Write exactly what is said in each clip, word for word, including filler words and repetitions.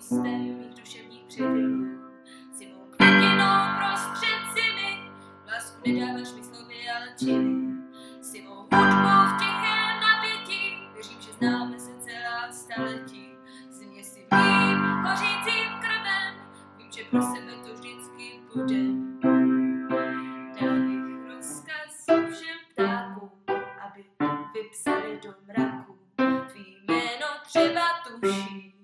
hostem mých duševních předělů. Si mou květinou prostřed zimy, lásku nedáváš mi slovy, ale činy. Si mou hudbou v tichém napětí, věřím, že známe se celá staletí. Země si mým hořícím krvem, vím, že pro sebe to vždycky bude. Dal bych rozkaz všem ptákům, aby vypsali do mraku. Tvý jméno třeba tuší.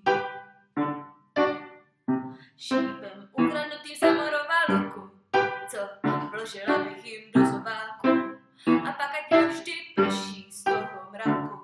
Šípem ukradnutým zamoroval luku, co vložila bych jim do zobáku. A pak ať navždy prší z toho mraku.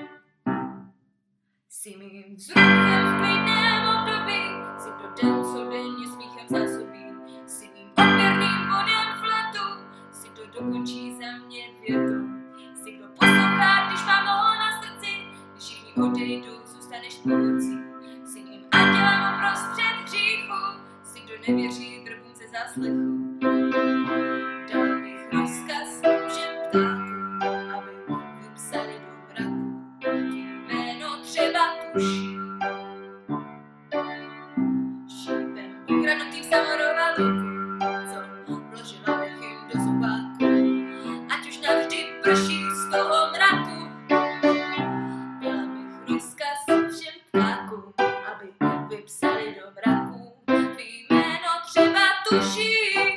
Si mým vzruchem v klidném období, si kdo den co denně smíchem zásobí. Si mým opěrným bodem v letu, si kdo dokončí za mě větu. Si kdo poslouchá, když mám ho na srdci, když všichni odejdou, zůstaneš pomocí. Si mým andělem uprostřed hříchu, si kdo nevěří drbům ze záslechu. Dal bych rozkaz všem ptákům, aby vypsali do mraku. Tvý jméno třeba tuší. Šípem ukradnutým zamoroval luku, co vložila bych jim do zobáku. Ať už navždy prší z toho mraku. Dala bych rozkaz všem ptákům, aby vypsali do mraku. Tvý jméno třeba tuší.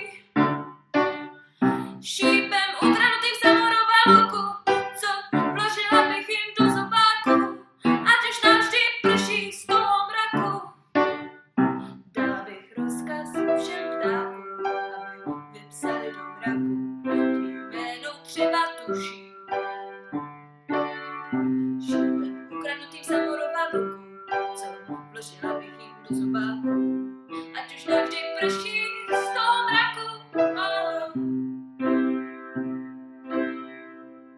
Šípem ukradnutým zamoroval luku, co vložila bych jim do zobáku. Ať už navždy prší z toho mraku. Dala bych rozkaz všem ptákům, aby vypsali do mraku. Tvý jméno třeba tuší. Šípem ukradnutým zamoroval luku, co vložila bych jim do zobáku. Ať už navždy prší